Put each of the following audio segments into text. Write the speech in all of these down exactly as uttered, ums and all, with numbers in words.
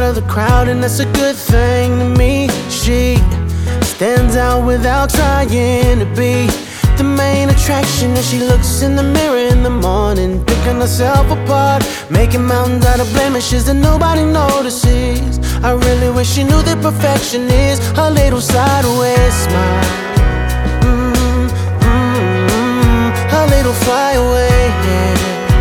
of the crowd, and that's a good thing to me. She stands out without trying to be the main attraction. As she looks in the mirror in the morning, picking herself apart, making mountains out of blemishes that nobody notices. I really wish she knew that perfection is a little sideways smile, mm, mm, mm, a little flyaway, yeah.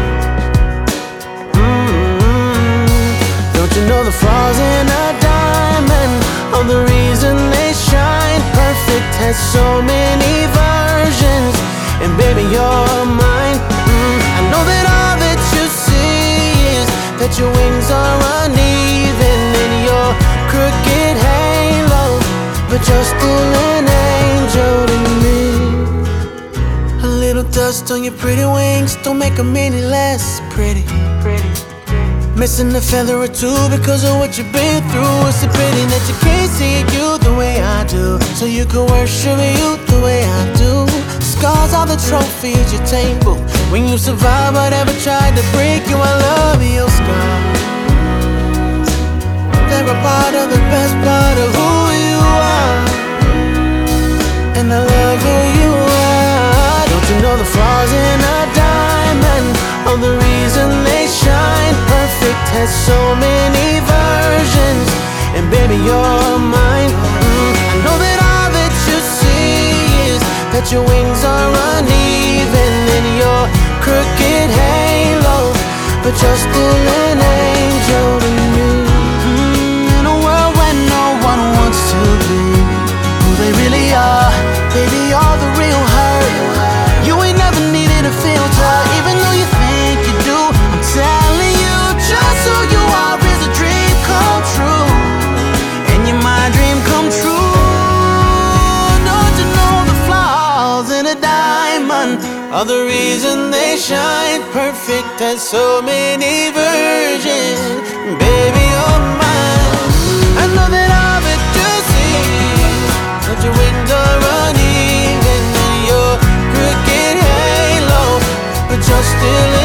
mm, Don't you know the flaws in a diamond are the reason they shine? Perfect has so many versions, and baby you're mine. mm, I know that all that you see is that your wings are uneven in your crooked halo, but you're still an angel to me. A little dust on your pretty wings don't make them any less pretty. Pretty. Missing a feather or two because of what you've been through. It's a pity that you can't see you the way I do, so you can worship you the way I do. Scars are the trophies you table when you survive whatever tried to break you. I love your scars. They're a part of the best part of who you are, and I love who you are. Don't you know the flaws in a diamond are the reason they shine? Perfect has so many versions, and baby you're mine. mm, I know that all that you see is that your wings are uneven in your crooked halo, but you're still an angel to me. mm, In a world where no one wants to be who they really are, baby you're the real hurt. You ain't never needed a filter, even though you think you do. I'm telling you, just who you are is a dream come true, and you're my dream come true. Don't you know the flaws in a diamond are the reason they shine? Perfect has so many versions, baby you're mine. I know that all that you see, that your wings are uneven in your crooked halo, but you're still